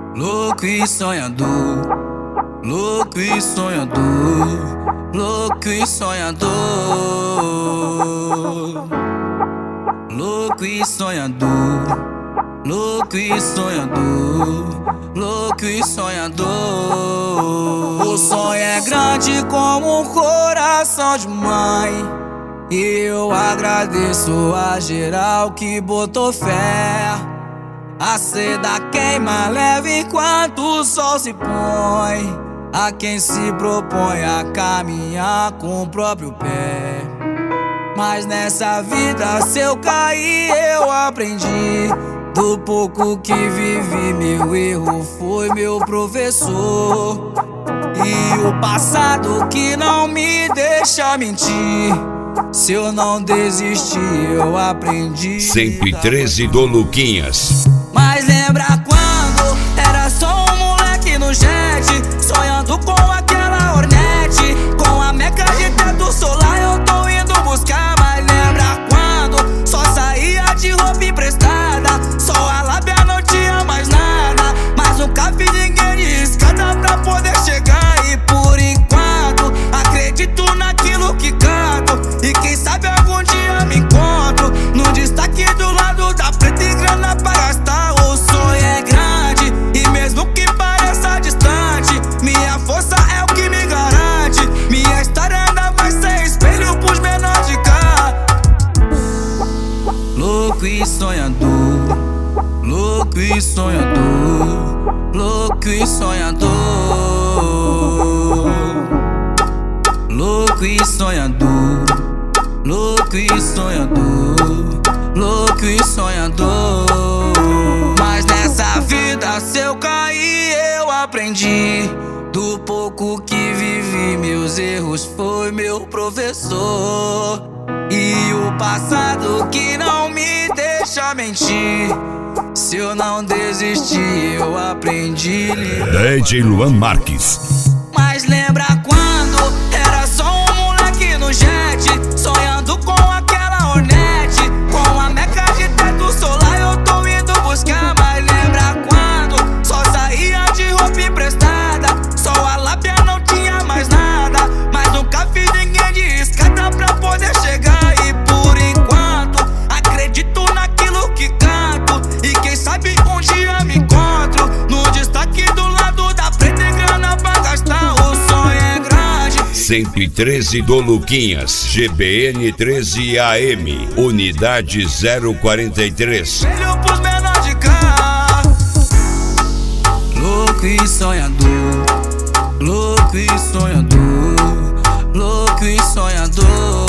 louco e sonhador, louco e sonhador, louco e sonhador, louco e sonhador, louco e sonhador, louco e sonhador. O sonho é grande como um coração de mãe, e eu agradeço a geral que botou fé. A seda queima leve enquanto o sol se põe, a quem se propõe a caminhar com o próprio pé. Mas nessa vida, se eu cair, eu aprendi. Do pouco que vivi, meu erro foi meu professor. E o passado que não me deixa mentir, se eu não desistir, eu aprendi. 113 do Luquinhas. Mas lembra quando era só um moleque no jet, sonhando com aquela Hornet, com a meca de teto solar eu tô indo buscar. Mas lembra quando só saía de roupa emprestada, só a lábia não tinha mais nada, mas nunca vi ninguém de escada pra poder chegar. E por enquanto acredito naquilo que canto, e quem sabe algum dia me encontro no destaque do lado da preta e grana pra gastar. O sonho é grande e mesmo que pareça distante, minha força é o que me garante. Minha história ainda vai ser espelho pros menores de cá. Louco e sonhador, louco e sonhador, louco e sonhador, louco e sonhador, louco e sonhador, louco e sonhador. Mas nessa vida, se eu cair, eu aprendi. Do pouco que vivi, meus erros foi meu professor. E o passado que não me deixa mentir, se eu não desistir, eu aprendi. DJ Luan Marques. Mas lembra quando era só um moleque no jet, sonhando com aquela Hornet, com a meca de teto solar eu tô indo buscar. Mas lembra quando só saía de roupa emprestada, só a lábia não tinha mais nada, mas nunca vi ninguém de escada pra poder chegar. E por enquanto acredito naquilo que canto, e quem sabe um dia me encontro no destaque do lado da preta e grana pra gastar. O sonho é grande. 113 do Luquinhas, GBN 13 AM, unidade 043. Velho pros menores de cá. Louco e sonhador, louco e sonhador, louco e sonhador,